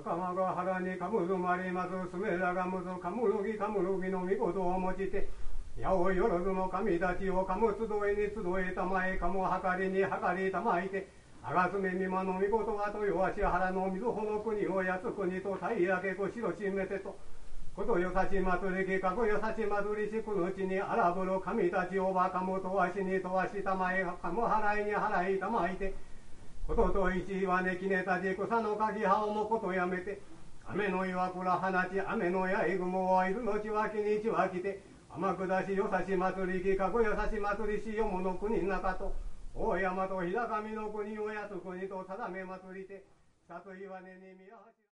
袴が腹にかむずまります。すめらがむずかむるぎかむるぎのみことを用いて、八百万の神たちをかむ集えに集えたまえ、かむはかりにはかりたまいて、あがすめみまのみことはとよ足原のみずほの国をやつ国とたいやけこしろしめてと、ことよさし祭りきかごよさし祭りしくのうちにあらぶる神たちをばかむとわしにとわしたまえ、かむ払いに払いたまいて、ことと一はねきねたじ草のかぎ葉をもことやめて、雨の岩倉放ち雨のやい雲をいるのちわきにちわきて、天下しよさし祭りきかごよさし祭りしよもの国の中と、大山と日高みの国をやつ国と定め祭りて、里岩根に宮八